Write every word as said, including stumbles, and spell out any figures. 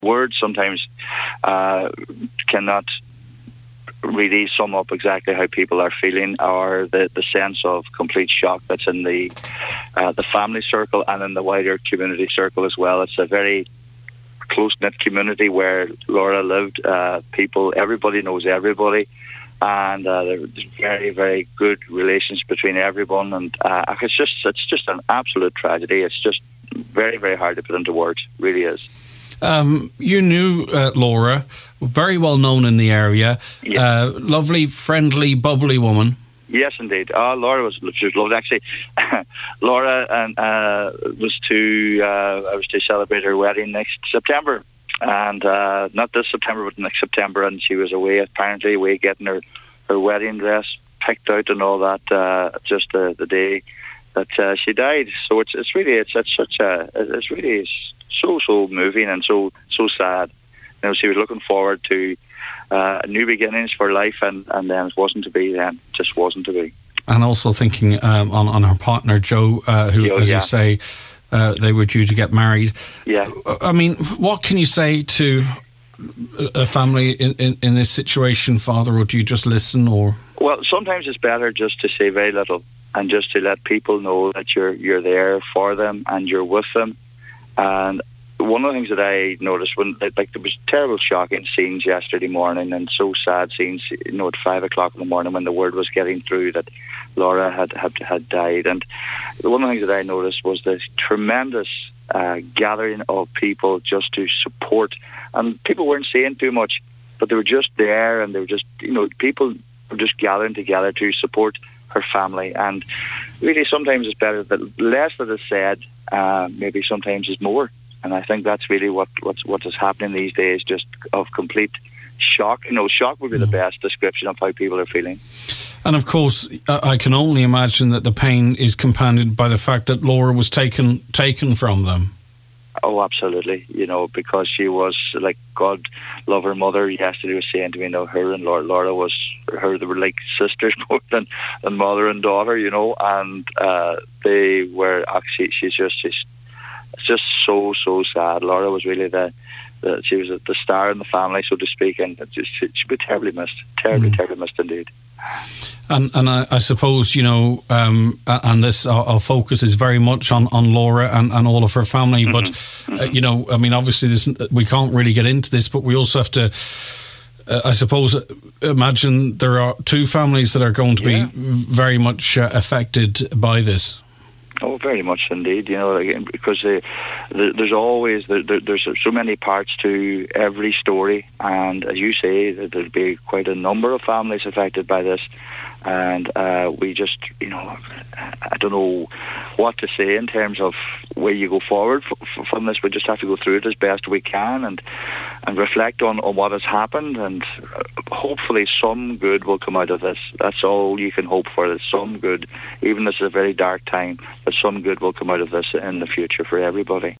Words sometimes uh, cannot really sum up exactly how people are feeling, or the, the sense of complete shock that's in the uh, the family circle and in the wider community circle as well. It's a very close-knit community where Laura lived. Uh, people, everybody knows everybody, and uh, there's very, very good relations between everyone. And uh, it's just it's just an absolute tragedy. It's just very, very hard to put into words. It really is. Um, you knew uh, Laura, very well known in the area. Yes. Uh, lovely, friendly, bubbly woman. Yes, indeed. Oh, Laura was, she was lovely. Actually, Laura and uh, was to uh, I was to celebrate her wedding next September, and uh, not this September, but next September. And she was away, apparently away, getting her, her wedding dress picked out and all that. Uh, just the, the day that uh, she died. So it's it's really it's it's such a it's really so so moving and so so sad. You know, she was looking forward to uh, new beginnings for life, and, and then it wasn't to be. Then just wasn't to be. And also thinking um, on on her partner Joe, uh, who, Yo, as yeah. you say, uh, they were due to get married. Yeah. I mean, what can you say to a family in, in, in this situation, Father, or do you just listen? Or well, sometimes it's better just to say very little and just to let people know that you're you're there for them and you're with them. And one of the things that I noticed when, like, there was terrible, shocking scenes yesterday morning, and so sad scenes, you know, at five o'clock in the morning when the word was getting through that Laura had had, had died. And one of the things that I noticed was this tremendous uh, gathering of people just to support. And people weren't saying too much, but they were just there, and they were just, you know, people were just gathering together to support her family. And really, sometimes it's better that less that is said, uh, maybe sometimes is more. And I think that's really what what's what is happening these days, just of complete shock. You know, shock would be the best description of how people are feeling. And of course, I can only imagine that the pain is compounded by the fact that Laura was taken taken from them. Oh, absolutely. You know, because she was, like, God love her mother yesterday was saying to me, you know, her and Laura, Laura was, her, they were like sisters more than, than mother and daughter, you know, and uh, they were actually, she's just, she's, it's just so, so sad. Laura was really the, the she was the star in the family, so to speak, and it just, she'd be terribly missed, terribly, mm. terribly missed indeed. And and I, I suppose, you know, um, and this, our, our focus is very much on, on Laura and, and all of her family. Mm-hmm. But, mm-hmm. Uh, you know, I mean, obviously this, we can't really get into this, but we also have to, uh, I suppose, imagine there are two families that are going to yeah. be very much uh, affected by this. Oh, very much indeed. You know, again, because uh, there's always there, there's so many parts to every story, and as you say, there'll be quite a number of families affected by this. And uh, we just, you know, I don't know what to say in terms of where you go forward f- f- from this. We just have to go through it as best we can and and reflect on, on what has happened, and hopefully some good will come out of this. That's all you can hope for, that some good, even this is a very dark time, that some good will come out of this in the future for everybody.